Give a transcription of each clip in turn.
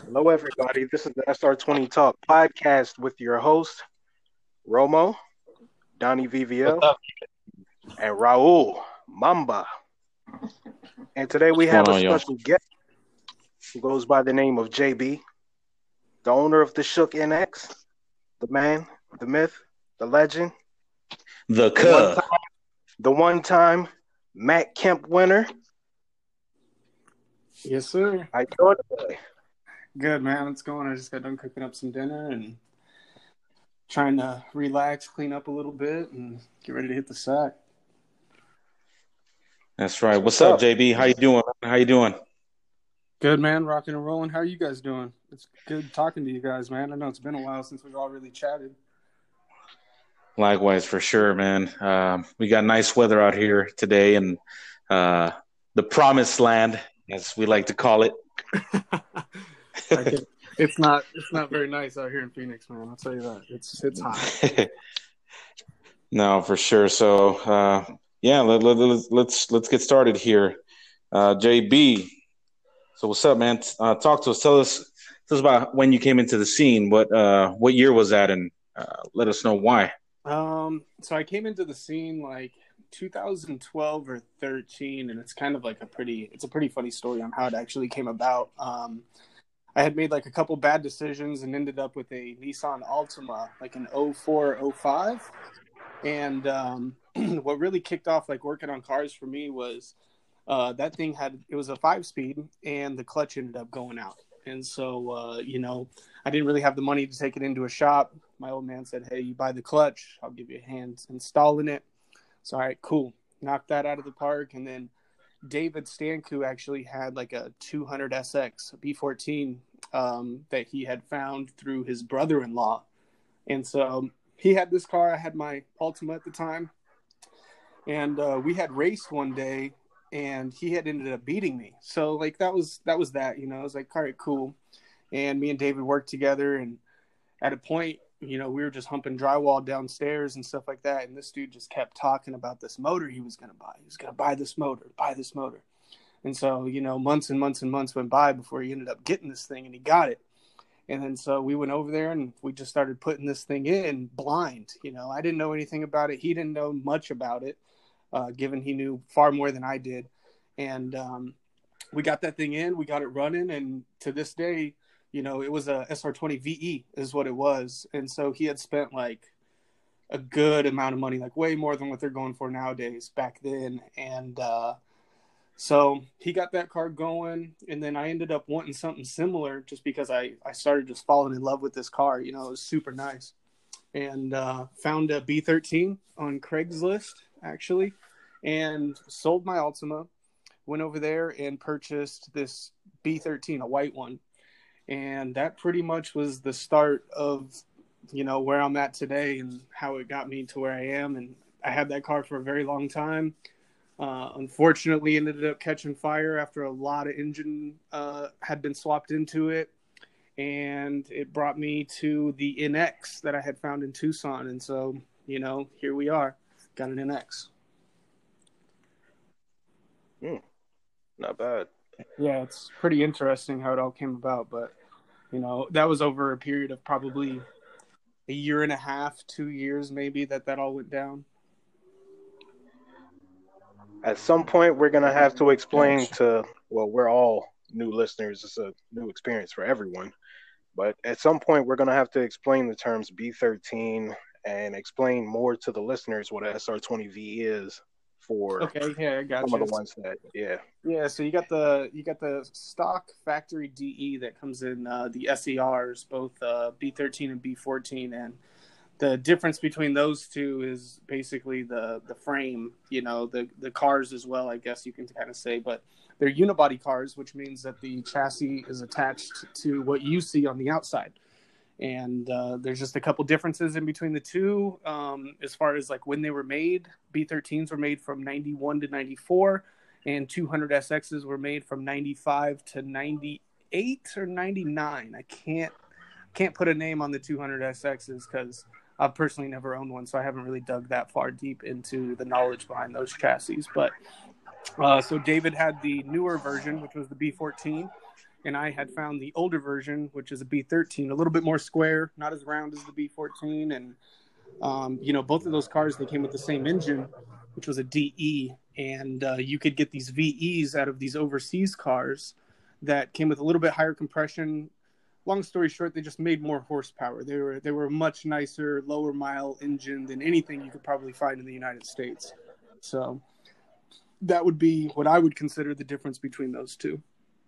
Hello, everybody. This is the SR20 Talk podcast with your host, Romo, Donnie What's VVL, up? and Raul Mamba. And today we What's going have a on, yo? special guest who goes by the name of JB, the owner of the Shook NX, the man, the myth, the legend, The the one Cub. time, the one time Matt Kemp winner. Yes, sir. How you doing today? Good, man. It's going. I just got done cooking up some dinner and trying to relax, clean up a little bit, and get ready to hit the sack. That's right. What's up, JB? How you doing? How you doing? Good, man. Rocking and rolling. How are you guys doing? It's good talking to you guys, man. I know it's been a while since we've all really chatted. Likewise, for sure, man. We got nice weather out here today, and the promised land, as we like to call it. It's not very nice out here in Phoenix, man. I'll tell you that. It's hot. No, for sure. So, yeah, let's get started here. JB, so what's up, man? Talk to us. Tell us about when you came into the scene. What year was that, and let us know why. So I came into the scene like 2012 or 13, and it's kind of like a pretty funny story on how it actually came about. I had made like a couple bad decisions and ended up with a Nissan Altima, like an 04, 05. And what really kicked off like working on cars for me was that thing it was a 5-speed, and the clutch ended up going out. And so, I didn't really have the money to take it into a shop. My old man said, "Hey, you buy the clutch, I'll give you a hand installing it." So, all right, cool. Knocked that out of the park. And then David Stanku actually had like a 200 SX B14 that he had found through his brother-in-law. And so he had this car. I had my Altima at the time. And we had raced one day, and he had ended up beating me. So like that was that. I was like, all right, cool. And me and David worked together, and at a point, we were just humping drywall downstairs and stuff like that. And this dude just kept talking about this motor he was going to buy. He was going to buy this motor. And so, months and months and months went by before he ended up getting this thing, and he got it. And then so we went over there and we just started putting this thing in blind. I didn't know anything about it. He didn't know much about it, given he knew far more than I did. And we got that thing in, we got it running. And to this day, it was a SR20 VE is what it was. And so he had spent like a good amount of money, like way more than what they're going for nowadays back then. And so he got that car going, and then I ended up wanting something similar just because I started just falling in love with this car. It was super nice. And found a B13 on Craigslist, actually, and sold my Altima, went over there and purchased this B13, a white one. And that pretty much was the start of, where I'm at today and how it got me to where I am. And I had that car for a very long time. Unfortunately, ended up catching fire after a lot of engine had been swapped into it. And it brought me to the NX that I had found in Tucson. And so, here we are. Got an NX. Not bad. Yeah, it's pretty interesting how it all came about. But, that was over a period of probably a year and a half, 2 years maybe that all went down. At some point, we're going to have to explain we're all new listeners. It's a new experience for everyone. But at some point, we're going to have to explain the terms B13 and explain more to the listeners what a SR20V is for I got some you. of the ones that, Yeah, so you got the stock factory DE that comes in the SERs, both B13 and B14, and the difference between those two is basically the frame, the cars as well, I guess you can kind of say, but they're unibody cars, which means that the chassis is attached to what you see on the outside. And there's just a couple differences in between the two as far as like when they were made. B13s were made from 91 to 94, and 200 SXs were made from 95 to 98 or 99. I can't put a name on the 200 SXs because I've personally never owned one, so I haven't really dug that far deep into the knowledge behind those chassis. But so David had the newer version, which was the B14, and I had found the older version, which is a B13, a little bit more square, not as round as the B14. And, both of those cars, they came with the same engine, which was a DE. And you could get these VEs out of these overseas cars that came with a little bit higher compression. Long story short, they just made more horsepower. They were a much nicer, lower mile engine than anything you could probably find in the United States. So that would be what I would consider the difference between those two.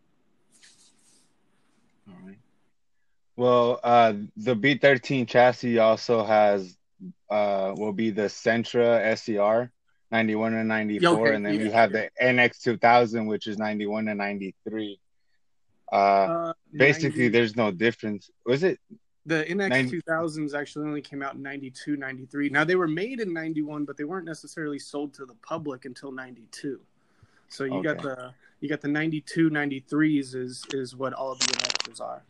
All right. Well, the B13 chassis also has will be the Sentra SER 91 and 94, okay, and then you have the NX 2000, which is 91 and 93. Basically, 90, there's no difference. Was it? The NX 2000s actually only came out in 92, 93. Now, they were made in 91, but they weren't necessarily sold to the public until 92. So you got the 92, 93s is what all of the NXs are.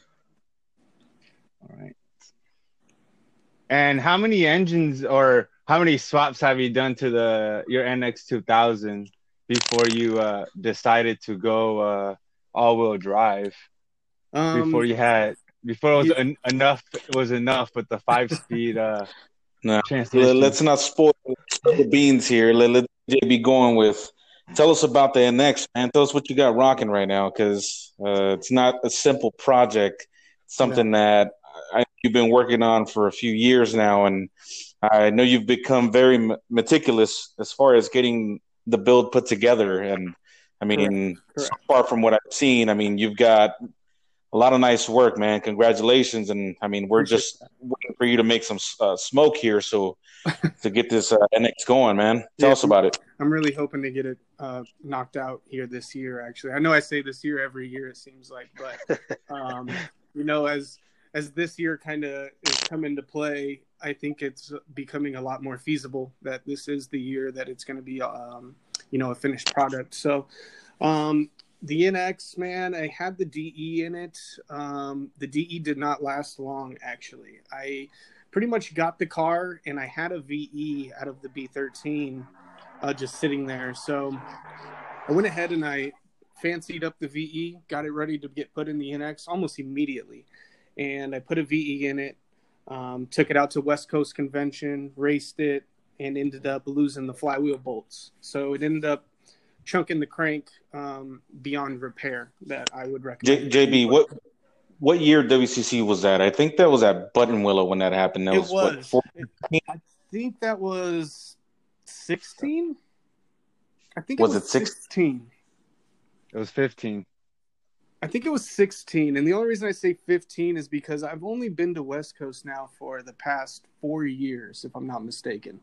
All right. And how many engines or how many swaps have you done to your NX 2000 before you decided to go all-wheel drive? Before it was enough with the 5-speed no. Let's not spoil the beans here. Let JB going with. Tell us about the NX, man. Tell us what you got rocking right now, because it's not a simple project. It's something that you've been working on for a few years now, and I know you've become very meticulous as far as getting the build put together. And I mean, correct. So far from what I've seen, I mean, you've got a lot of nice work, man. Congratulations. And I mean, we're just waiting for you to make some smoke here. So to get this NX going, man, tell us about it. I'm really hoping to get it knocked out here this year. Actually, I know I say this year every year, it seems like, but as this year kind of is coming to play, I think it's becoming a lot more feasible that this is the year that it's going to be, a finished product. So, the NX, man, I had the DE in it. The DE did not last long, actually. I pretty much got the car, and I had a VE out of the B13 just sitting there. So I went ahead and I fancied up the VE, got it ready to get put in the NX almost immediately. And I put a VE in it, took it out to West Coast Convention, raced it, and ended up losing the flywheel bolts. So it ended up chunking the crank beyond repair that I would recommend. JB, what year WCC was that? I think that was at Buttonwillow when that happened. That I think that was 16. I think it was 16. It was 15. I think it was 16. And the only reason I say 15 is because I've only been to West Coast now for the past 4 years, if I'm not mistaken.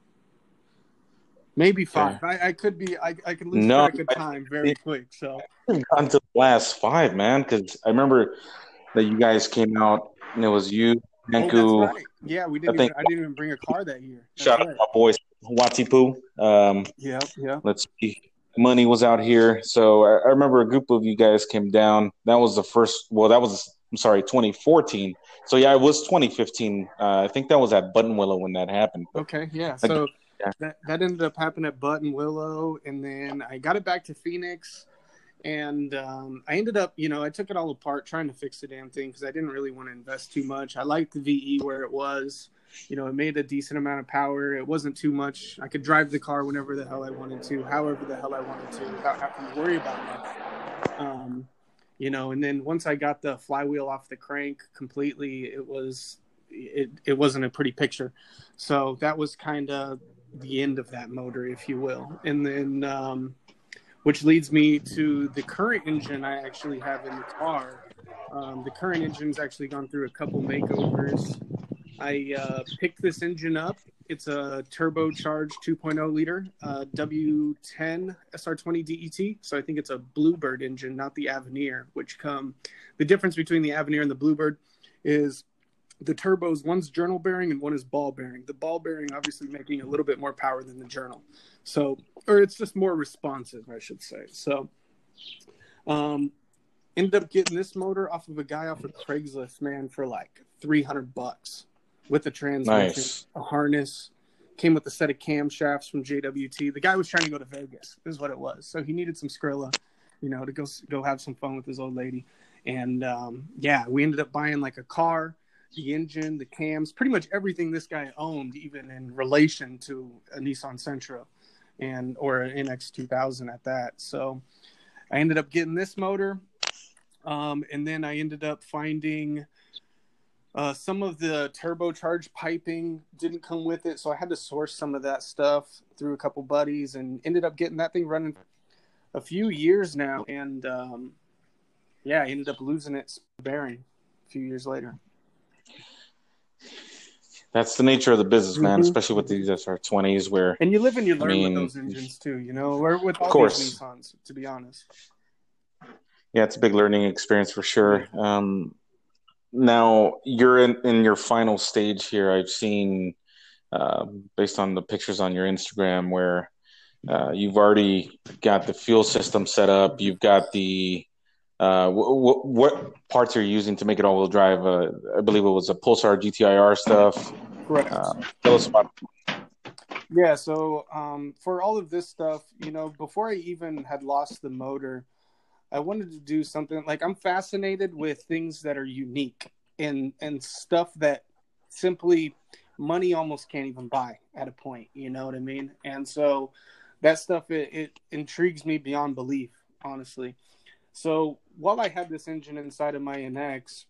Maybe 5. Yeah. I could be. I could lose track of time very quick. So until the last 5, man, because I remember that you guys came out and it was you, Hanku. Oh, that's right. Yeah, we didn't. I didn't even bring a car that year. Shout out to my boys, Watipu. Yeah. Let's see. Money was out here, so I remember a group of you guys came down. That was the first. Well, that was 2014. So yeah, it was 2015. I think that was at Buttonwillow when that happened. Okay, yeah. So. Yeah. That ended up happening at Buttonwillow, and then I got it back to Phoenix, and I ended up, I took it all apart trying to fix the damn thing because I didn't really want to invest too much. I liked the VE where it was. It made a decent amount of power. It wasn't too much. I could drive the car whenever the hell I wanted to, however the hell I wanted to, without having to worry about much. And then once I got the flywheel off the crank completely, it wasn't a pretty picture. So that was kind of the end of that motor, if you will. And then which leads me to the current engine I actually have in the car. The current engine's actually gone through a couple makeovers. I picked this engine up. It's a turbocharged 2.0 liter W10 SR20 DET. So I think it's a Bluebird engine, not the Avenir, the difference between the Avenir and the Bluebird is the turbos, one's journal bearing and one is ball bearing. The ball bearing obviously making a little bit more power than the journal. Or it's just more responsive, I should say. So ended up getting this motor off of a guy off of Craigslist, man, for like $300 with a transmission, a harness, came with a set of camshafts from JWT. The guy was trying to go to Vegas, is what it was. So he needed some Skrilla. to go have some fun with his old lady. And we ended up buying like a car, the engine, the cams, pretty much everything this guy owned, even in relation to a Nissan Sentra or an NX 2000 at that. So I ended up getting this motor. And then I ended up finding some of the turbocharged piping didn't come with it. So I had to source some of that stuff through a couple buddies and ended up getting that thing running a few years now. And I ended up losing its bearing a few years later. That's the nature of the business, man, especially with these SR20s where... And you live and you learn with those engines too, or with all these Nissans, to be honest. Yeah, it's a big learning experience for sure. Now, you're in your final stage here. I've seen, based on the pictures on your Instagram, where you've already got the fuel system set up. You've got the... what parts are you using to make it all-wheel drive? I believe it was a Pulsar GTIR stuff. Correct. Tell us about it. Yeah, so for all of this stuff, before I even had lost the motor, I wanted to do something like I'm fascinated with things that are unique and stuff that simply money almost can't even buy at a point, you know what I mean? And so that stuff, it intrigues me beyond belief, honestly. So while I had this engine inside of my NX,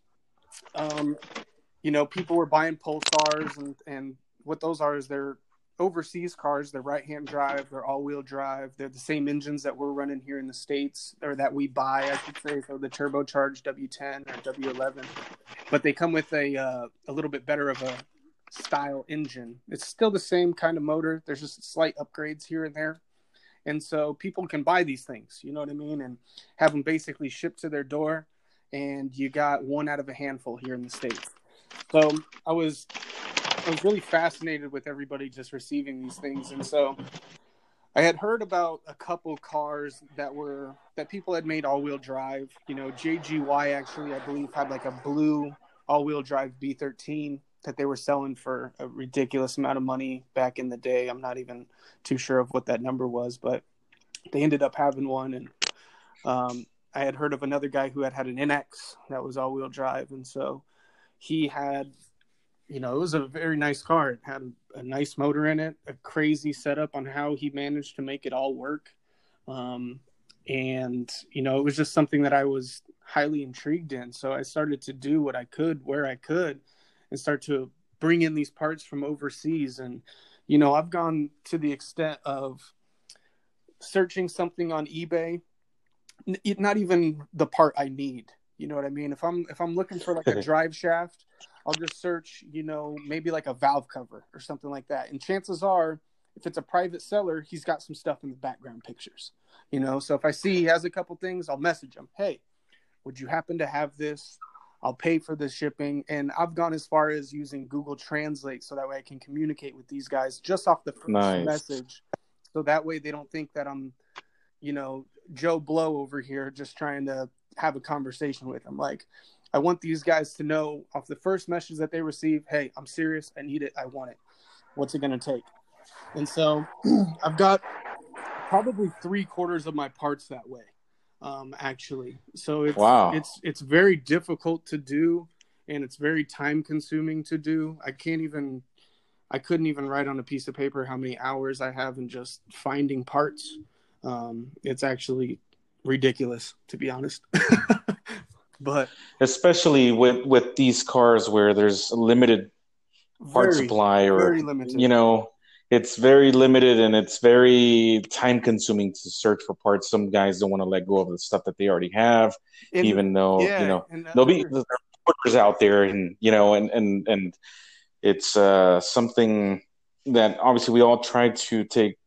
people were buying Pulsars and what those are is they're overseas cars. They're right-hand drive. They're all-wheel drive. They're the same engines that we're running here in the States, or that we buy, I should say, so the turbocharged W10 or W11. But they come with a little bit better of a style engine. It's still the same kind of motor. There's just slight upgrades here and there. And so people can buy these things, you know what I mean, and have them basically shipped to their door, and you got one out of a handful here in the States. So I was really fascinated with everybody just receiving these things. And so I had heard about a couple cars that people had made all-wheel drive. JGY actually, I believe, had like a blue all-wheel drive B13 that they were selling for a ridiculous amount of money back in the day. I'm not even too sure of what that number was, but they ended up having one. And I had heard of another guy who had an NX that was all-wheel drive. And so he had, it was a very nice car. It had a nice motor in it, a crazy setup on how he managed to make it all work. And, it was just something that I was highly intrigued in. So I started to do what I could, where I could, and start to bring in these parts from overseas. And, I've gone to the extent of searching something on eBay, not even the part I need. You know what I mean? If I'm looking for like a drive shaft, I'll just search, maybe like a valve cover or something like that. And chances are, if it's a private seller, he's got some stuff in the background pictures, So if I see he has a couple things, I'll message him. Hey, would you happen to have this? I'll pay for the shipping. And I've gone as far as using Google Translate so that way I can communicate with these guys just off the first message. So that way they don't think that I'm, Joe Blow over here just trying to have a conversation with them. Like, I want these guys to know off the first message that they receive, hey, I'm serious. I need it. I want it. What's it going to take? And so I've got probably 3/4 of my parts that way. Actually. So it's very difficult to do, and it's very time consuming to do. I couldn't even write on a piece of paper how many hours I have in just finding parts. It's actually ridiculous, to be honest. But especially with these cars where there's a limited part supply, or very limited. It's very limited, and it's very time consuming to search for parts. Some guys don't want to let go of the stuff that they already have, even though there'll be orders out there, and and it's something that obviously we all try to take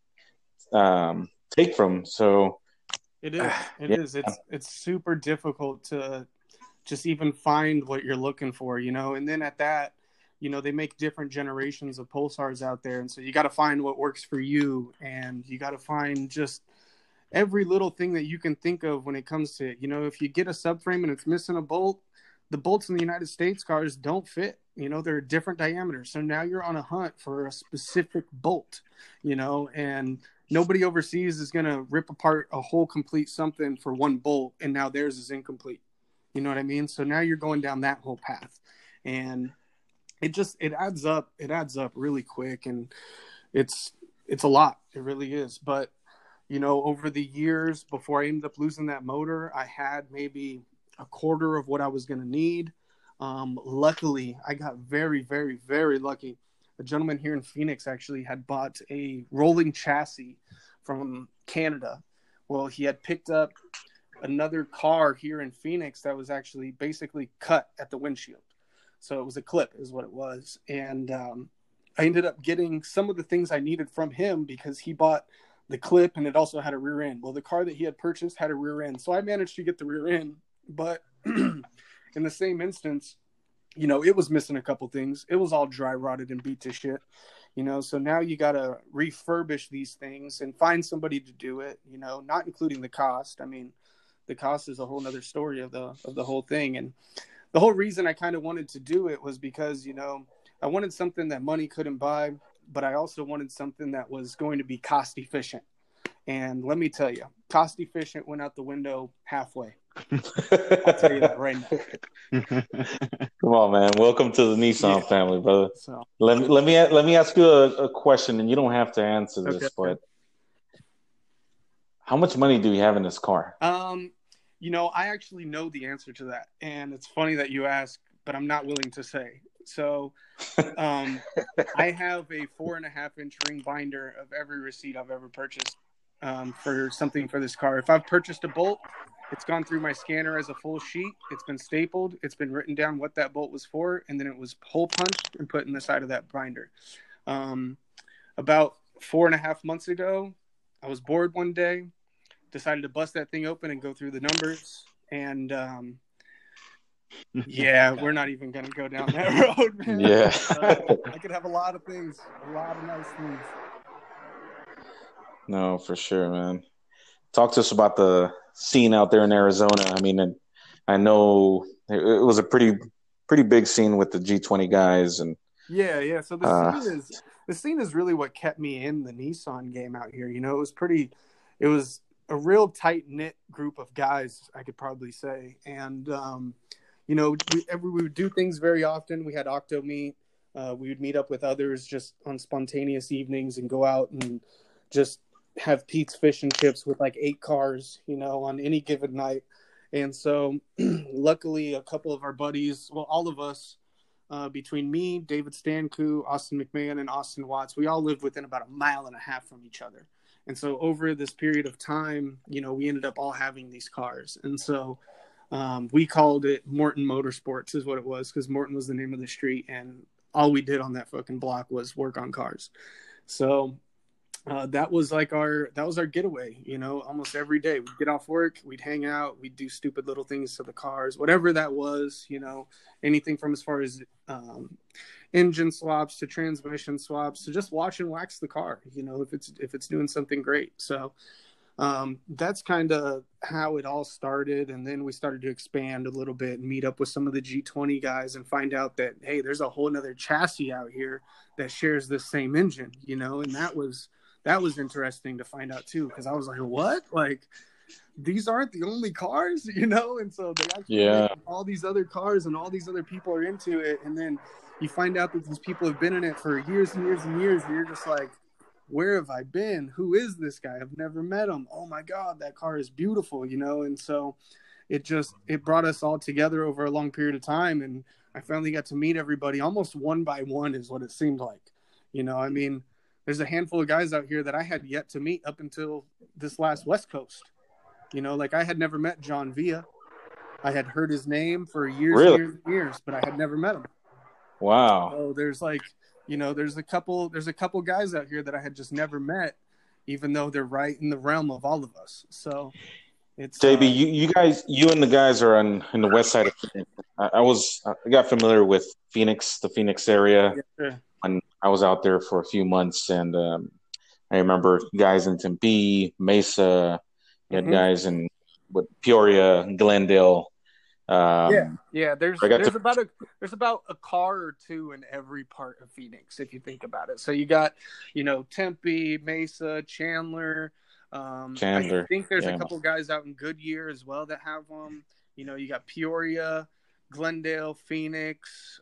from. So it is. It's super difficult to just even find what you're looking for, and then at that, they make different generations of Pulsars out there. And so you got to find what works for you. And you got to find just every little thing that you can think of when it comes to it. If you get a subframe and it's missing a bolt, the bolts in the United States cars don't fit. They're a different diameter. So now you're on a hunt for a specific bolt, and Nobody overseas is going to rip apart a whole complete something for one bolt, and now theirs is incomplete. You know what I mean? So now you're going down that whole path, and it adds up. It adds up really quick, and it's a lot. It really is. But, you know, over the years before I ended up losing that motor, I had maybe a quarter of what I was going to need. Luckily, I got very, very, very lucky. A gentleman here in Phoenix actually had bought a rolling chassis from Canada. Well, he had picked up another car here in Phoenix that was actually basically cut at the windshield. So it was a clip is what it was. And I ended up getting some of the things I needed from him because he bought the clip and it also had a rear end. Well, the car that he had purchased had a rear end. So I managed to get the rear end. But in the same instance, you know, it was missing a couple things. It was all dry rotted and beat to shit, you know. So now you got to refurbish these things and find somebody to do it, you know, not including the cost. I mean, the cost is a whole nother story of the whole thing. And the whole reason I kind of wanted to do it was because, you know, I wanted something that money couldn't buy, but I also wanted something that was going to be cost efficient. And let me tell you, cost efficient went out the window halfway. I'll tell you that right now. Come on, man. Welcome to the Nissan family, brother. So let me ask you a question, and you don't have to answer this, but how much money do you have in this car? You know, I actually know the answer to that, and it's funny that you ask, but I'm not willing to say. So, I have a 4.5-inch ring binder of every receipt I've ever purchased for something for this car. If I've purchased a bolt, it's gone through my scanner as a full sheet. It's been stapled. It's been written down what that bolt was for, and then it was hole punched and put in the side of that binder. About 4.5 months ago, I was bored one day, decided to bust that thing open and go through the numbers. And yeah, we're not even going to go down that road, man. Yeah. I could have a lot of things, a lot of nice things. No, for sure, man. Talk to us about the scene out there in Arizona. I mean, I know it was a pretty big scene with the G20 guys, and yeah. So the scene is really what kept me in the Nissan game out here. You know, it was a real tight knit group of guys, I could probably say, and you know, we would do things very often. We had Octo meet. We would meet up with others just on spontaneous evenings and go out and just have Pete's Fish and Chips with like 8 cars, you know, on any given night. And so luckily a couple of our buddies, well, all of us, between me, David Stanku, Austin McMahon, and Austin Watts, we all lived within about 1.5 miles from each other. And so over this period of time, you know, we ended up all having these cars. And so we called it Morton Motorsports is what it was, because Morton was the name of the street. And all we did on that fucking block was work on cars. So that was our getaway, you know, almost every day. We'd get off work, we'd hang out, we'd do stupid little things to the cars, whatever that was, you know, anything from as far as engine swaps to transmission swaps to just watch and wax the car, you know, if it's doing something great. So that's kind of how it all started. And then we started to expand a little bit and meet up with some of the G20 guys and find out that, hey, there's a whole nother chassis out here that shares the same engine, you know, and that was interesting to find out too, because I was like, what? Like, these aren't the only cars, you know? And so they actually make all these other cars and all these other people are into it. And then you find out that these people have been in it for years and years and years. And you're just like, where have I been? Who is this guy? I've never met him. Oh my God, that car is beautiful, you know? And so it brought us all together over a long period of time. And I finally got to meet everybody almost one by one is what it seemed like. You know, I mean, there's a handful of guys out here that I had yet to meet up until this last West Coast. You know, like I had never met John Villa. I had heard his name for years and years, but I had never met him. Wow. So there's like, you know, there's a couple guys out here that I had just never met, even though they're right in the realm of all of us. So it's JB, you and the guys are in the west side of Phoenix. I got familiar with Phoenix, the Phoenix area. Yeah, sure. When I was out there for a few months, and I remember guys in Tempe, Mesa, you had guys in Peoria, Glendale. Yeah. There's about a car or two in every part of Phoenix if you think about it. So you got, Tempe, Mesa, Chandler. I think there's a couple guys out in Goodyear as well that have them. You got Peoria, Glendale, Phoenix.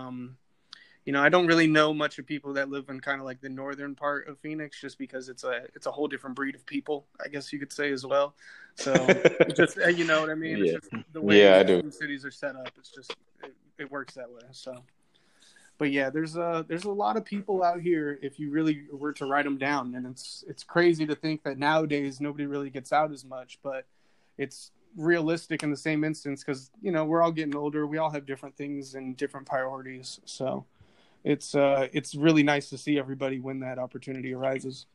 I don't really know much of people that live in kind of like the northern part of Phoenix, just because it's a whole different breed of people, I guess you could say as well. So just you know what I mean. Yeah. It's just the way do. cities are set up. It's just it works that way. So, but yeah, there's a lot of people out here if you really were to write them down, and it's crazy to think that nowadays nobody really gets out as much, but it's realistic in the same instance because we're all getting older. We all have different things and different priorities. So. It's really nice to see everybody when that opportunity arises.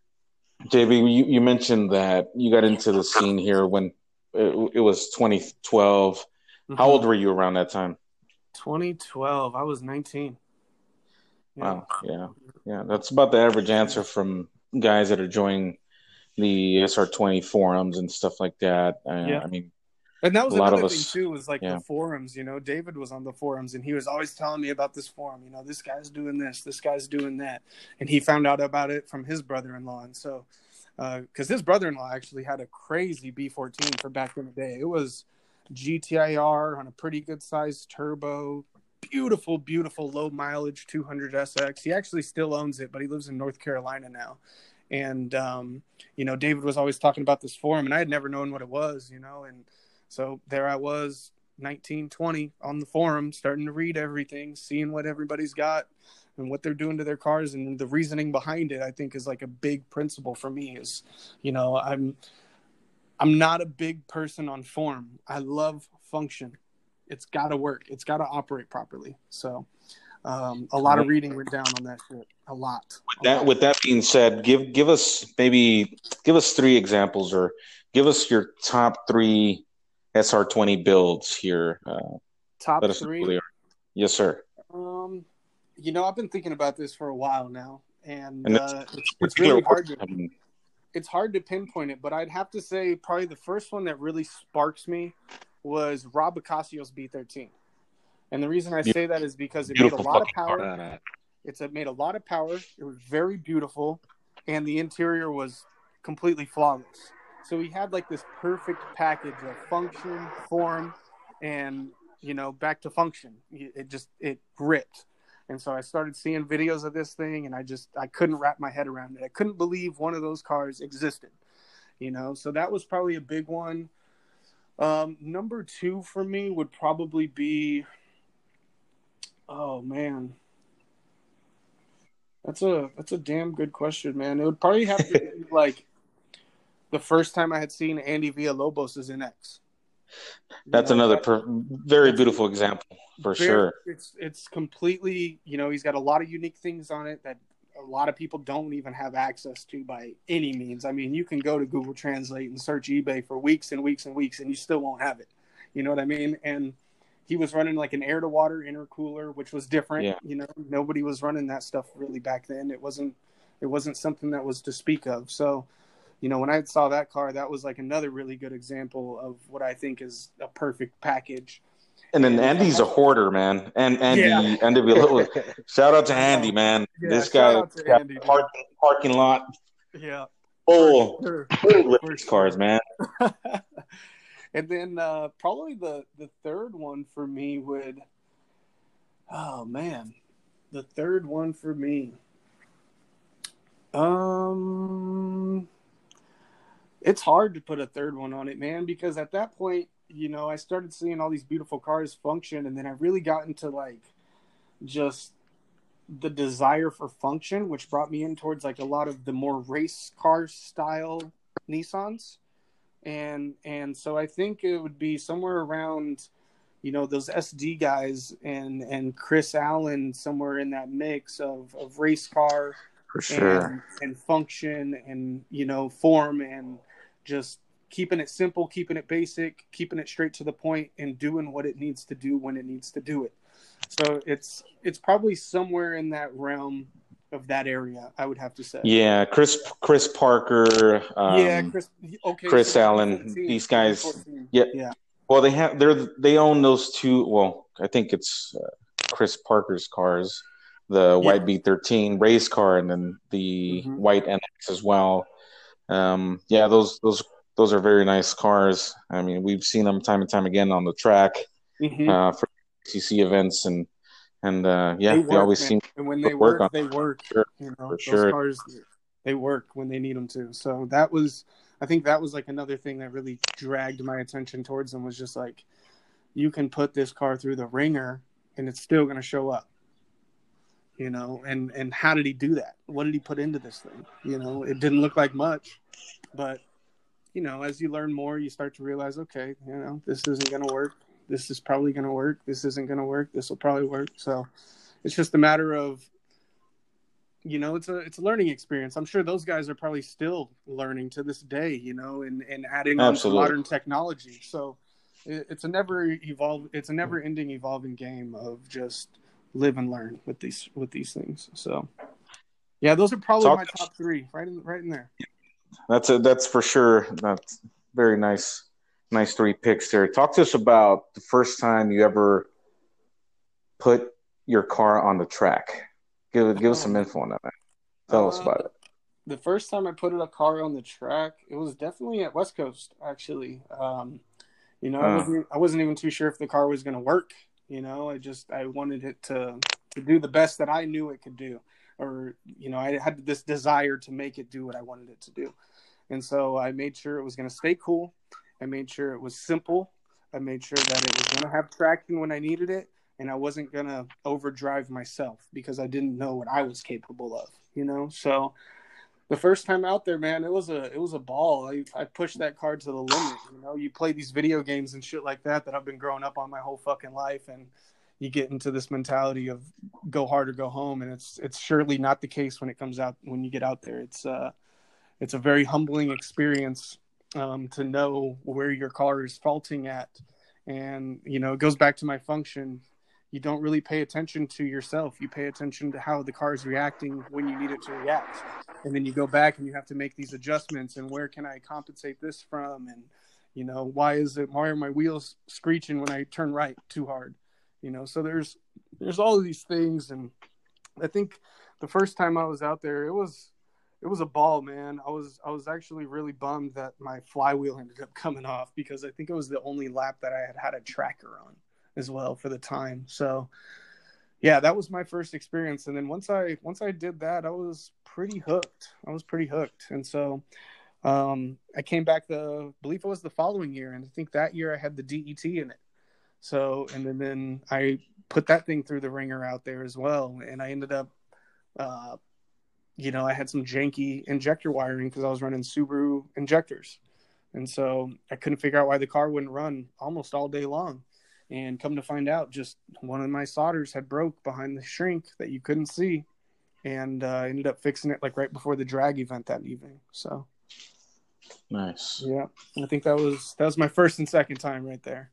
JB, you mentioned that you got into the scene here when it was 2012. Mm-hmm. How old were you around that time? 2012. I was 19. Yeah. Wow. Yeah. That's about the average answer from guys that are joining the SR20 forums and stuff like that. I mean. And that was another thing too, was like the forums, David was on the forums and he was always telling me about this forum, this guy's doing this guy's doing that. And he found out about it from his brother-in-law. And so, cause his brother-in-law actually had a crazy B14 for back in the day. It was GTIR on a pretty good sized turbo, beautiful, beautiful low mileage 200 SX. He actually still owns it, but he lives in North Carolina now. And, David was always talking about this forum and I had never known what it was, and so there I was, 19, 20, on the forum, starting to read everything, seeing what everybody's got and what they're doing to their cars. And the reasoning behind it, I think, is like a big principle for me is, I'm not a big person on form. I love function. It's got to work. It's got to operate properly. So a lot of reading went down on that shit. A lot. With that being said, give us 3 examples or give us your top 3 SR20 builds here. Top 3? Yes, sir. I've been thinking about this for a while now, and it's really hard it's hard to pinpoint it, but I'd have to say probably the first one that really sparks me was Rob Ocasio's B13. And the reason I say that is because it made a lot of power. It made a lot of power. It was very beautiful, and the interior was completely flawless. So he had like this perfect package of function, form, and, back to function. It gripped. And so I started seeing videos of this thing and I couldn't wrap my head around it. I couldn't believe one of those cars existed, so that was probably a big one. Number 2 for me would probably be, oh man, that's a damn good question, man. It would probably have to be like, the first time I had seen Andy Villalobos' NX. That's another very beautiful example for sure. It's completely, he's got a lot of unique things on it that a lot of people don't even have access to by any means. I mean, you can go to Google Translate and search eBay for weeks and weeks and weeks and you still won't have it. You know what I mean? And he was running like an air-to-water intercooler, which was different. Yeah. Nobody was running that stuff really back then. It wasn't something that was to speak of. So, when I saw that car, that was like another really good example of what I think is a perfect package. And then Andy's a hoarder, man. And Andy shout out to Andy, man. Yeah, this guy got Andy, parking lot. Yeah. Full with cars, man. And then probably the third one for me would, oh man, the third one for me. It's hard to put a third one on it, man, because at that point, I started seeing all these beautiful cars function, and then I really got into like just the desire for function, which brought me in towards like a lot of the more race car style Nissans. And so I think it would be somewhere around, those SD guys and Chris Allen, somewhere in that mix of race car for sure and function and, form and just keeping it simple, keeping it basic, keeping it straight to the point and doing what it needs to do when it needs to do it. So it's probably somewhere in that realm of that area, I would have to say. Yeah, Chris Parker. Chris so Allen. These guys. Yeah. Well, they own those two. Well, I think it's Chris Parker's cars, the Yeah. white B13 race car, and then the Mhm. white NX as well. Yeah, those are very nice cars. I mean, we've seen them time and time again on the track Mhm. for CC events, and They yeah, they work, always man. seem And when to they work work, on they work. sure, You for know, those sure. cars, they work when they need them to. So that was, I think that was like another thing that really dragged my attention towards them was just like, you can put this car through the ringer and it's still going to show up. You know, and how did he do that? What did he put into this thing? You know, it didn't look like much, but you know, as you learn more, you start to realize, okay, you know, this isn't going to work. This is probably going to work. This isn't going to work. This will probably work. So it's just a matter of, you know, it's a learning experience. I'm sure those guys are probably still learning to this day, you know, and adding on to Absolutely. modern technology. So it's a never ending evolving game of just live and learn with these things. So yeah, those are probably Talk. my top three, right in there. That's for sure. That's very nice. Nice three picks there. Talk to us about the first time you ever put your car on the track. Give us Oh some man. info on that, man. Tell us Uh, about it. the first time I put a car on the track, it was definitely at West Coast, actually. You know, I wasn't even too sure if the car was going to work. You know, I wanted it to do the best that I knew it could do, or you know, I had this desire to make it do what I wanted it to do, and so I made sure it was going to stay cool. I made sure it was simple. I made sure that it was going to have traction when I needed it, and I wasn't going to overdrive myself because I didn't know what I was capable of. You know, so the first time out there, man, it was a ball. I pushed that card to the limit. You know, you play these video games and shit like that I've been growing up on my whole fucking life, and you get into this mentality of go hard or go home, and it's surely not the case when you get out there. It's a very humbling experience to know where your car is faulting at, and you know, it goes back to my function. You don't really pay attention to yourself. You pay attention to how the car is reacting when you need it to react. And then you go back and you have to make these adjustments and where can I compensate this from? And, you know, why are my wheels screeching when I turn right too hard? You know, so there's all of these things. And I think the first time I was out there, it was a ball, man. I was actually really bummed that my flywheel ended up coming off because I think it was the only lap that I had a tracker on as well for the time. So yeah, that was my first experience. And then once I did that, I was pretty hooked. And so I came back I believe it was the following year, and I think that year I had the DET in it. So and then I put that thing through the ringer out there as well, and I ended up you know, I had some janky injector wiring because I was running Subaru injectors. And so I couldn't figure out why the car wouldn't run almost all day long. And come to find out, just one of my solders had broke behind the shrink that you couldn't see. And I ended up fixing it like right before the drag event that evening. So Nice. yeah, I think that was my first and second time right there.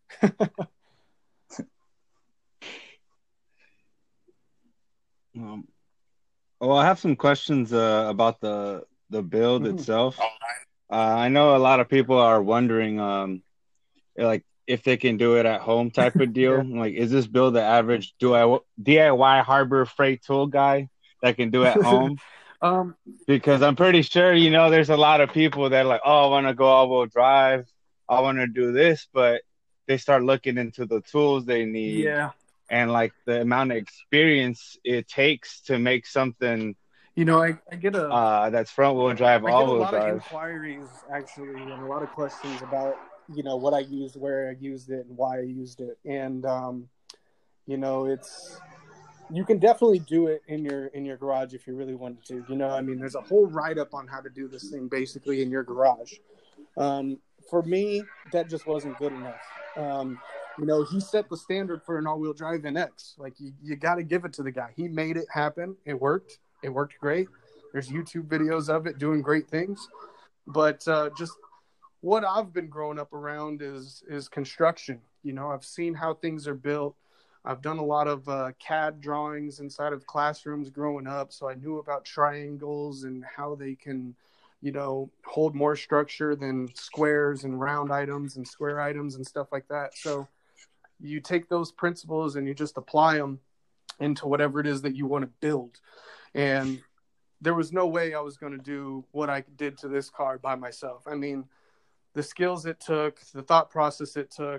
Well, I have some questions about the build Mhm. itself. I know a lot of people are wondering, like if they can do it at home type of deal. Yeah. Like, is this build the average DIY Harbor Freight tool guy that can do at home? Because I'm pretty sure, you know, there's a lot of people that are like, oh, I want to go all-wheel drive. I want to do this, but they start looking into the tools they need Yeah. and like the amount of experience it takes to make something You know, I get that's front-wheel drive, I get a all-wheel lot of drive. inquiries actually, and a lot of questions about, you know, what I used, where I used it, and why I used it. And you know, you can definitely do it in your garage if you really wanted to. You know, I mean, there's a whole write-up on how to do this thing basically in your garage. For me, that just wasn't good enough. You know, he set the standard for an all-wheel drive NX. Like, you got to give it to the guy. He made it happen. It worked. It worked great. There's YouTube videos of it doing great things. But just what I've been growing up around is construction. You know, I've seen how things are built. I've done a lot of CAD drawings inside of classrooms growing up, so I knew about triangles and how they can hold more structure than squares and round items and square items and stuff like that. So you take those principles and you just apply them into whatever it is that you want to build. And there was no way I was going to do what I did to this car by myself. I mean, the skills it took, the thought process it took,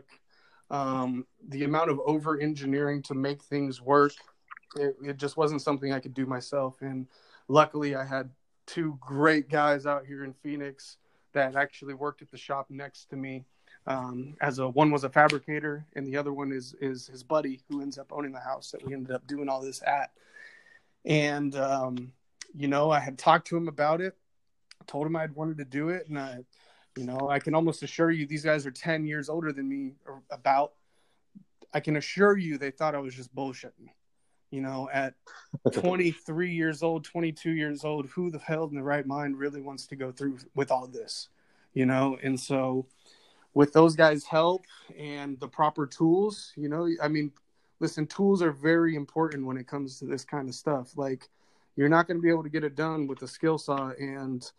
the amount of over engineering to make things work, it just wasn't something I could do myself. And luckily I had two great guys out here in Phoenix that actually worked at the shop next to me. One was a fabricator and the other one is his buddy who ends up owning the house that we ended up doing all this at. And, I had talked to him about it, told him I'd wanted to do it. And I can almost assure you these guys are 10 years older than me or about. I can assure you they thought I was just bullshitting. At 23 years old, 22 years old, who the hell in the right mind really wants to go through with all this, And so with those guys' help and the proper tools, listen, tools are very important when it comes to this kind of stuff. Like, you're not going to be able to get it done with a skill saw and,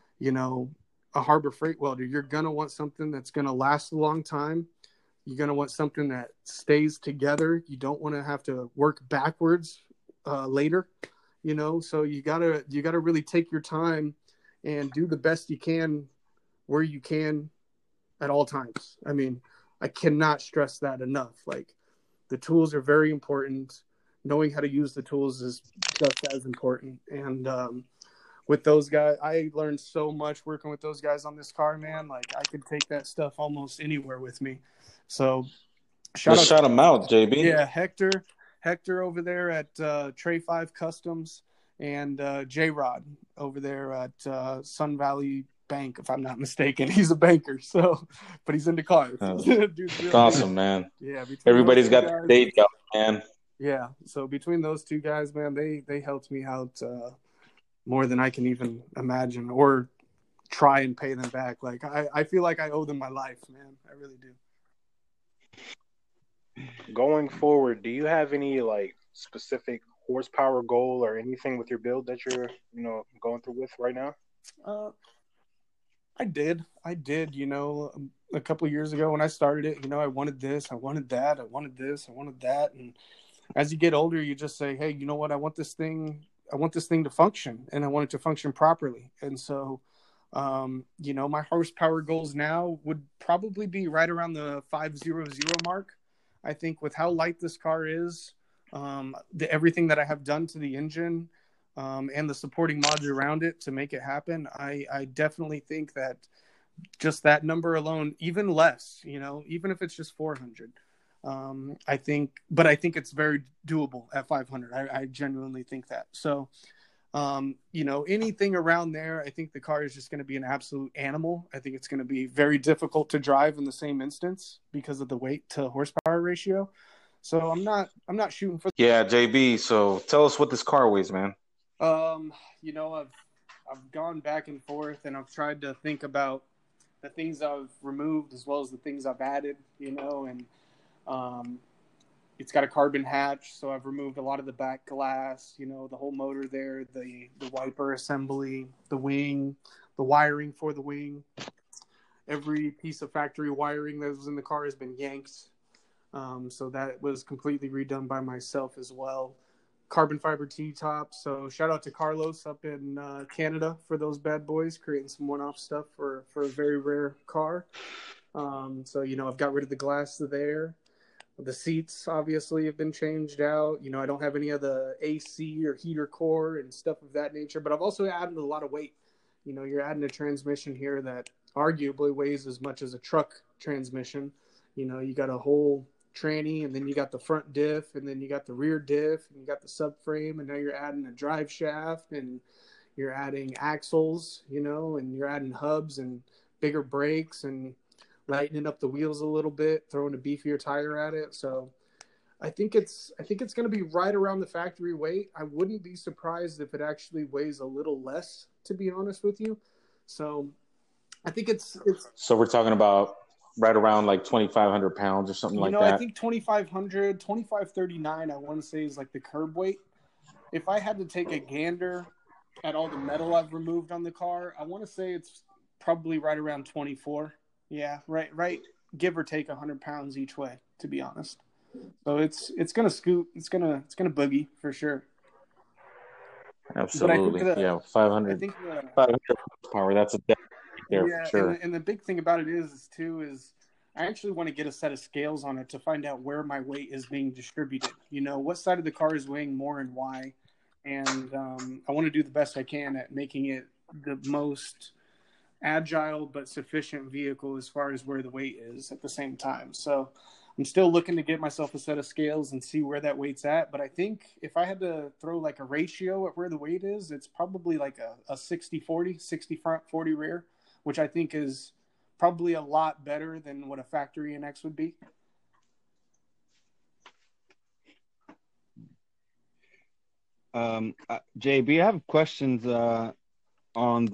a Harbor Freight welder. You're going to want something that's going to last a long time. You're going to want something that stays together. You don't want to have to work backwards later, so you gotta really take your time and do the best you can where you can at all times. I mean, I cannot stress that enough. Like, the tools are very important. Knowing how to use the tools is just as important. And with those guys, I learned so much working with those guys on this car, man. Like, I could take that stuff almost anywhere with me. So shout them out, JB. Yeah, Hector over there at Trey 5 Customs, and J-Rod over there at Sun Valley Bank, if I'm not mistaken. He's a banker, but he's into cars. Dude's awesome, man. Yeah, everybody's got their day job, man. Yeah, so between those two guys, man, they helped me out more than I can even imagine or try and pay them back. Like, I feel like I owe them my life, man. I really do. Going forward, do you have any specific horsepower goal or anything with your build that you're going through with right now? I did. A couple of years ago when I started it, I wanted this, I wanted that, I wanted this, I wanted that. And as you get older, you just say, hey, you know what? I want this thing to function, and I want it to function properly. And so, my horsepower goals now would probably be right around the 500 mark. I think with how light this car is, everything that I have done to the engine, and the supporting mods around it to make it happen, I definitely think that just that number alone, even less, even if it's just 400, I think it's very doable at 500. I genuinely think that. So, anything around there, I think the car is just going to be an absolute animal. I think it's going to be very difficult to drive in the same instance because of the weight to horsepower ratio. So I'm not shooting for. Yeah, JB. So tell us what this car weighs, man. I've gone back and forth, and I've tried to think about the things I've removed as well as the things I've added, and it's got a carbon hatch, so I've removed a lot of the back glass, the whole motor there, the wiper assembly, the wing, the wiring for the wing. Every piece of factory wiring that was in the car has been yanked, so that was completely redone by myself as well. Carbon fiber T-top, so shout out to Carlos up in Canada for those bad boys, creating some one-off stuff for a very rare car. So, I've got rid of the glass there. The seats obviously have been changed out. I don't have any of the AC or heater core and stuff of that nature, but I've also added a lot of weight. You're adding a transmission here that arguably weighs as much as a truck transmission. You got a whole tranny, and then you got the front diff, and then you got the rear diff, and you got the subframe, and now you're adding a drive shaft, and you're adding axles, and you're adding hubs and bigger brakes and lightening up the wheels a little bit, throwing a beefier tire at it. So I think it's going to be right around the factory weight. I wouldn't be surprised if it actually weighs a little less, to be honest with you. So I think it's. So we're talking about right around like 2,500 pounds or something like that. I think 2,500, 2,539, I want to say is like the curb weight. If I had to take a gander, at all the metal I've removed on the car, I want to say it's probably right around 24. Yeah, right. Give or take 100 pounds each way, to be honest. So it's gonna scoot. It's gonna boogie for sure. But Absolutely. Yeah, 500, I think 500 horsepower. That's a definite there for yeah, sure. and the big thing about it is I actually want to get a set of scales on it to find out where my weight is being distributed. You know, what side of the car is weighing more and why. And I want to do the best I can at making it the most agile but sufficient vehicle as far as where the weight is at the same time. So I'm still looking to get myself a set of scales and see where that weight's at. But I think if I had to throw like a ratio at where the weight is, it's probably like a 60-40, 60 front, 40 rear, which I think is probably a lot better than what a factory NX would be. JB, I have questions on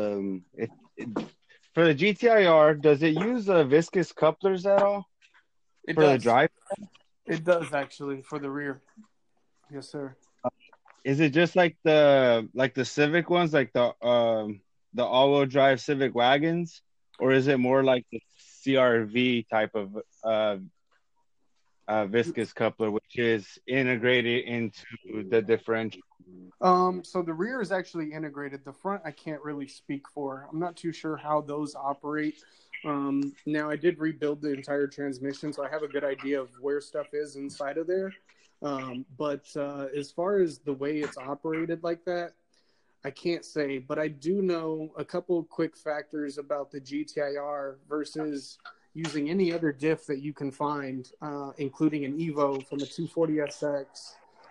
for the GTIR. Does it use viscous couplers at all It for does. the drive? It does actually for the rear. Yes, sir. Is it just like the Civic ones, like the all-wheel drive Civic wagons, or is it more like the CRV type of viscous coupler, which is integrated into the differential? So the rear is actually integrated. The front, I can't really speak for. I'm not too sure how those operate. Now, I did rebuild the entire transmission, so I have a good idea of where stuff is inside of there. But as far as the way it's operated like that, I can't say. But I do know a couple of quick factors about the GTIR versus using any other diff that you can find, including an Evo from a 240SX.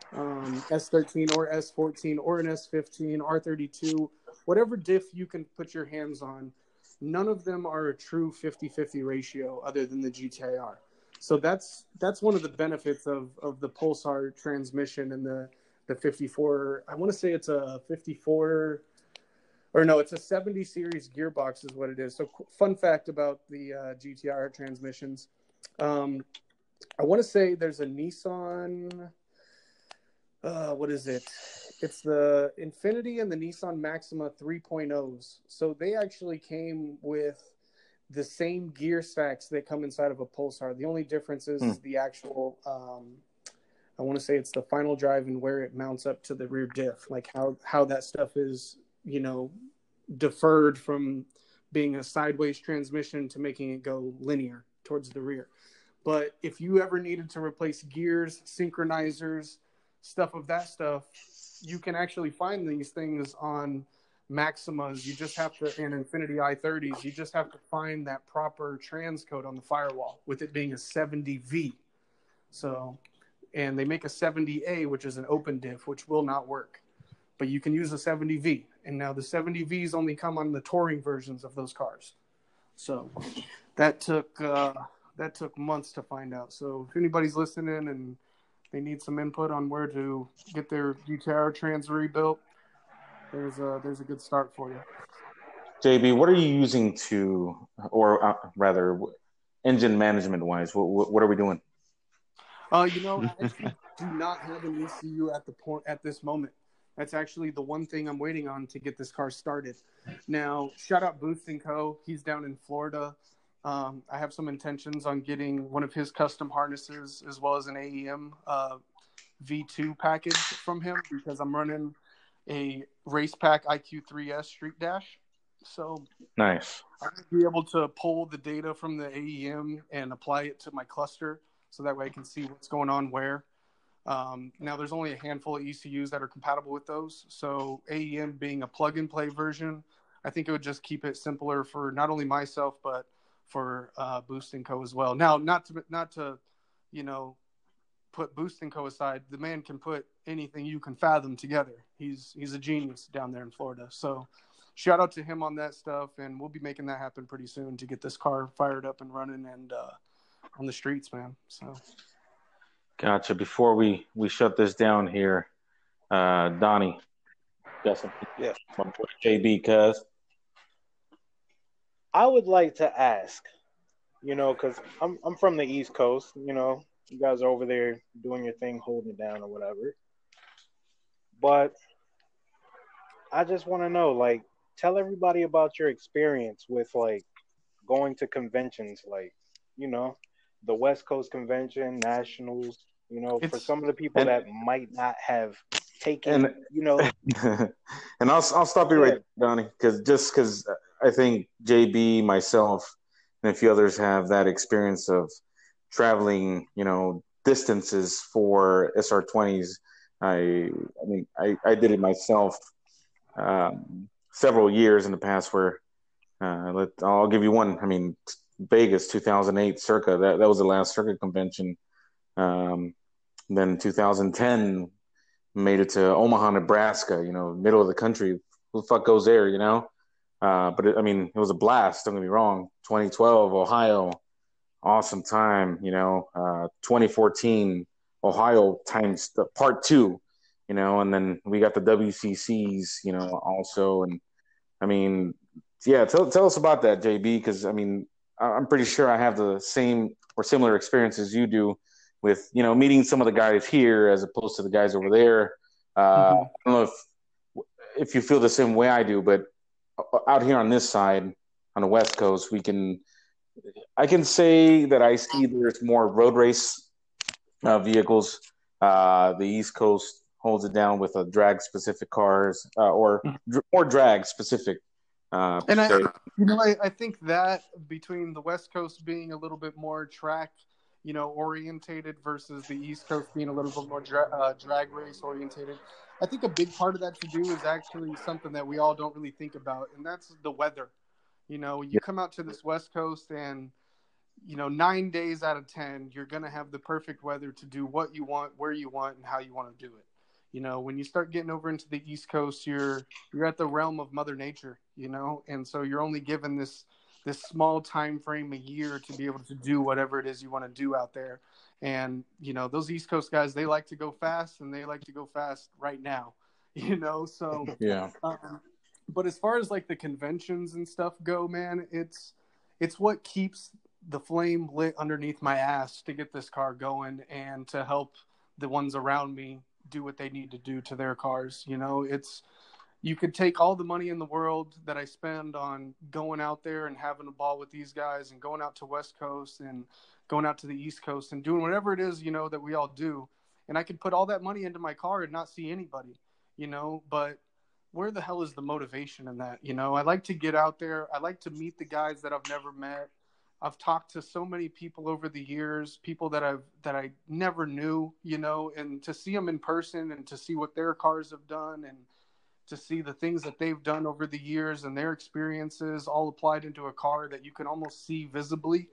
S13 or S14 or an S15, R32, whatever diff you can put your hands on, none of them are a true 50-50 ratio other than the GTIR. So that's one of the benefits of the Pulsar transmission and the 54. I want to say it's a 54, or no, it's a 70 series gearbox is what it is. So fun fact about the GTIR transmissions. I want to say there's a Nissan... what is it? It's the Infiniti and the Nissan Maxima 3.0s. So they actually came with the same gear stacks that come inside of a Pulsar. The only difference is the actual, I want to say it's the final drive and where it mounts up to the rear diff, like how that stuff is, you know, deferred from being a sideways transmission to making it go linear towards the rear. But if you ever needed to replace gears, synchronizers, stuff of that stuff, you can actually find these things on Maximas. You just have to, and Infiniti i30s, you just have to find that proper transcode on the firewall with it being a 70V. So, and they make a 70A, which is an open diff, which will not work. But you can use a 70V. And now the 70Vs only come on the touring versions of those cars. So that took months to find out. So if anybody's listening and they need some input on where to get their GTIR trans rebuilt, there's a good start for you. JB, what are you using or rather, engine management wise? What are we doing? I actually do not have an ECU at this moment. That's actually the one thing I'm waiting on to get this car started. Now, shout out Boost & Co. He's down in Florida. I have some intentions on getting one of his custom harnesses as well as an AEM V2 package from him because I'm running a Race Pack IQ3S Street Dash. So nice. I'm going to be able to pull the data from the AEM and apply it to my cluster so that way I can see what's going on where. Now, there's only a handful of ECUs that are compatible with those. So AEM being a plug-and-play version, I think it would just keep it simpler for not only myself, but for Boost & Co. as well. Now, not to, put Boost & Co. aside, the man can put anything you can fathom together. He's a genius down there in Florida. So shout out to him on that stuff, and we'll be making that happen pretty soon to get this car fired up and running and on the streets, man. So. Gotcha. Before we shut this down here, Donnie, got something? Yes. JB, cuz. I would like to ask, because I'm from the East Coast, you guys are over there doing your thing, holding it down or whatever. But I just want to know, like, tell everybody about your experience with like going to conventions, like, you know, the West Coast Convention, nationals. You know, for It's some of the people And that might not have taken, and you know, and I'll stop you go right ahead. there, Donnie, because I think JB, myself, and a few others have that experience of traveling, distances for SR20s. I mean, I did it myself several years in the past where I'll give you one. I mean, Vegas 2008 circa, that was the last circuit convention. Um, then 2010 made it to Omaha, Nebraska, middle of the country. Who the fuck goes there, But I mean, it was a blast. Don't get me wrong. 2012, Ohio, awesome time. 2014, Ohio times the part two. And then we got the WCCs. Also, and I mean, yeah. Tell us about that, JB, because I mean, I'm pretty sure I have the same or similar experiences you do with meeting some of the guys here as opposed to the guys over there. I Mhm. don't know if you feel the same way I do, but out here on this side, on the West Coast, I can say that I see there's more road race vehicles. The East Coast holds it down with a drag specific cars or more drag specific. And So, I think that between the West Coast being a little bit more track, orientated versus the East Coast being a little bit more drag race orientated, I think a big part of that to do is actually something that we all don't really think about, and that's the weather. You yeah, come out to this West Coast and 9 days out of 10, you're going to have the perfect weather to do what you want, where you want, and how you want to do it. When you start getting over into the East Coast, you're at the realm of Mother Nature, and so you're only given this small time frame a year to be able to do whatever it is you want to do out there. And those East Coast guys, they like to go fast, and they like to go fast right now, So, yeah, but as far as like the conventions and stuff go, man, it's what keeps the flame lit underneath my ass to get this car going and to help the ones around me do what they need to do to their cars. You could take all the money in the world that I spend on going out there and having a ball with these guys and going out to West Coast and going out to the East Coast and doing whatever it is, that we all do. And I could put all that money into my car and not see anybody, but where the hell is the motivation in that? I like to get out there. I like to meet the guys that I've never met. I've talked to so many people over the years, people that I never knew, and to see them in person and to see what their cars have done and to see the things that they've done over the years and their experiences all applied into a car that you can almost see visibly.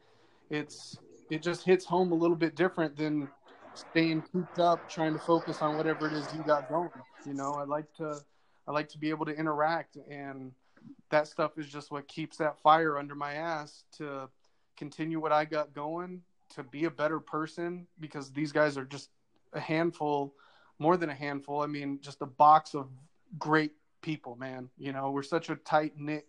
It just hits home a little bit different than staying cooped up trying to focus on whatever it is you got going. I like to be able to interact, and that stuff is just what keeps that fire under my ass to continue what I got going, to be a better person, because these guys are just a handful, more than a handful. I mean, just a box of great people, man. We're such a tight knit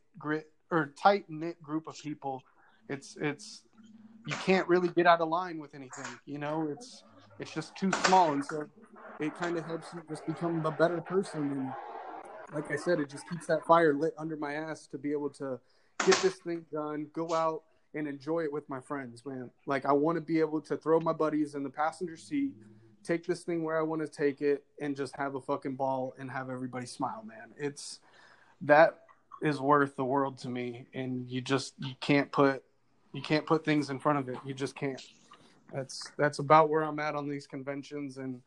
group of people. It's you can't really get out of line with anything. It's just too small, and so it kind of helps you just become a better person. And like I said, it just keeps that fire lit under my ass to be able to get this thing done, go out and enjoy it with my friends, man. Like, I want to be able to throw my buddies in the passenger seat, take this thing where I want to take it, and just have a fucking ball and have everybody smile, man. That is worth the world to me, and you can't put things in front of it. You just can't. That's about where I'm at on these conventions, and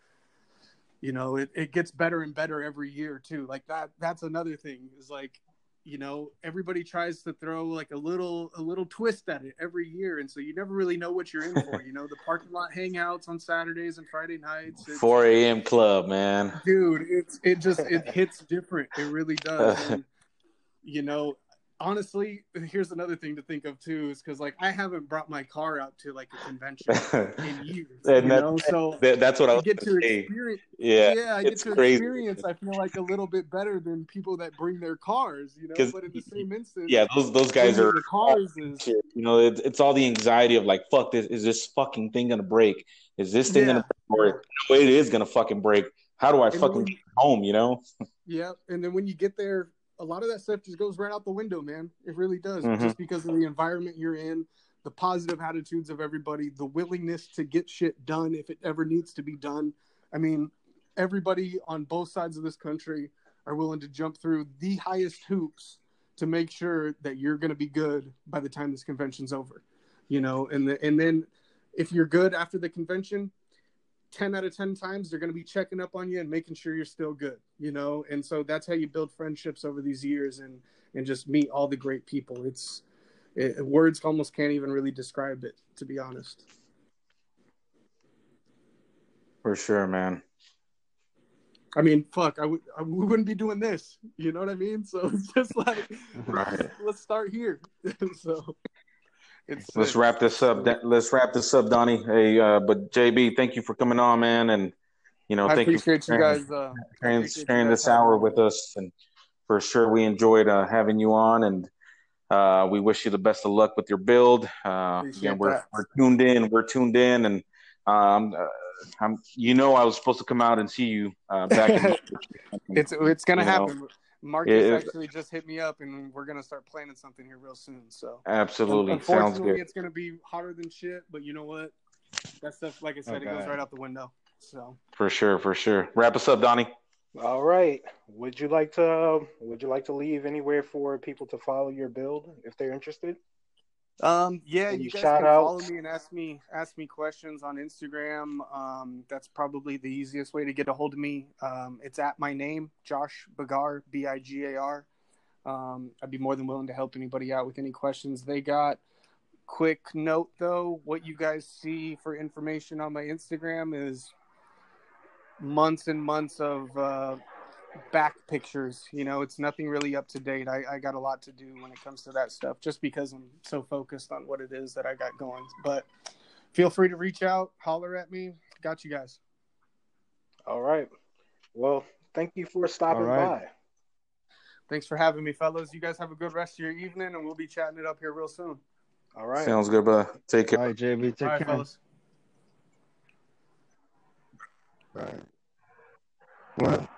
it gets better and better every year too. Like that's another thing is like, everybody tries to throw like a little twist at it every year. And so you never really know what you're in for. The parking lot hangouts on Saturdays and Friday nights. 4 a.m. club, man. Dude, it hits different. It really does. And, honestly, here's another thing to think of too, is because like I haven't brought my car out to like a convention in years, And so that's what I I was get going to to say. experience. Yeah, I get it's to crazy. experience. I feel like a little bit better than people that bring their cars, 'Cause, But in the same instance, yeah, those guys bringing are the cars is it's all the anxiety of like, fuck this, is this fucking thing gonna break? Is this thing gonna yeah, break? Or no, it is gonna fucking break. how do I And fucking get home? You know? yeah, and then when you get there, a lot of that stuff just goes right out the window, man. It really does, Mhm. just because of the environment you're in, the positive attitudes of everybody, the willingness to get shit done if it ever needs to be done. I mean, everybody on both sides of this country are willing to jump through the highest hoops to make sure that you're going to be good by the time this convention's over, you know. And then if you're good after the convention, 10 out of 10 times they're going to be checking up on you and making sure you're still good, you know. And so that's how you build friendships over these years and just meet all the great people. Words almost can't even really describe it, to be honest. For sure, man. I mean, fuck, we wouldn't be doing this, you know what I mean? So it's just like, Right. let's start here. So Let's wrap this up. Let's wrap this up, Donnie. Hey, but JB, thank you for coming on, man, and I thank you for appreciate you guys. sharing this hour with us, and for sure we enjoyed having you on, and we wish you the best of luck with your build. Again, we're tuned in. We're tuned in, and I was supposed to come out and see you back in. It's gonna happen. Marcus actually just hit me up, and we're gonna start planning something here real soon. So absolutely, unfortunately, sounds good. It's gonna be hotter than shit, but you know what? That stuff, like I said, it goes right out the window. So for sure. Wrap us up, Donnie. All right. Would you like to leave anywhere for people to follow your build if they're interested? Yeah, you guys can follow me and ask me questions on Instagram. That's probably the easiest way to get a hold of me. It's at my name, Josh Bigar, Bigar. I'd be more than willing to help anybody out with any questions they got. Quick note though, what you guys see for information on my Instagram is months and months of back pictures. You know, it's nothing really up to date. I got a lot to do when it comes to that stuff, just because I'm so focused on what it is that I got going. But feel free to reach out, holler at me. Got you guys. All right. Well, thank you for stopping by. Thanks for having me, fellas. You guys have a good rest of your evening, and we'll be chatting it up here real soon. All right. Sounds good, brother. Take care. All right, JB. Take care. All right, fellas. Right. What?